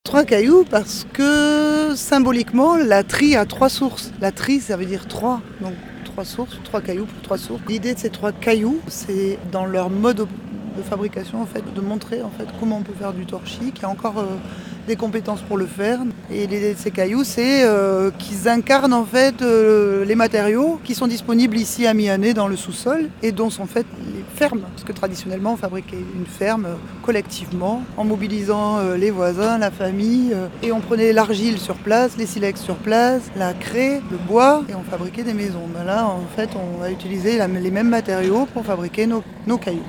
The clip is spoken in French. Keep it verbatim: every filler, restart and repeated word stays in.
Trois cailloux parce que symboliquement, la tri a trois sources. La tri, ça veut dire trois. Donc trois sources, trois cailloux pour trois sources. L'idée de ces trois cailloux, c'est dans leur mode de fabrication, en fait, de montrer en fait comment on peut faire du torchis, qu'il y a encore euh, des compétences pour le faire. Et l'idée de ces cailloux, c'est euh, qu'ils incarnent en fait euh, les matériaux qui sont disponibles ici à Mianet dans le sous-sol et dont sont faites les fermes. Parce que traditionnellement, on fabriquait une ferme euh, collectivement en mobilisant euh, les voisins, la famille. Euh, et on prenait l'argile sur place, les silex sur place, la craie, le bois et on fabriquait des maisons. Ben là, en fait, on va utiliser la, les mêmes matériaux pour fabriquer nos, nos cailloux.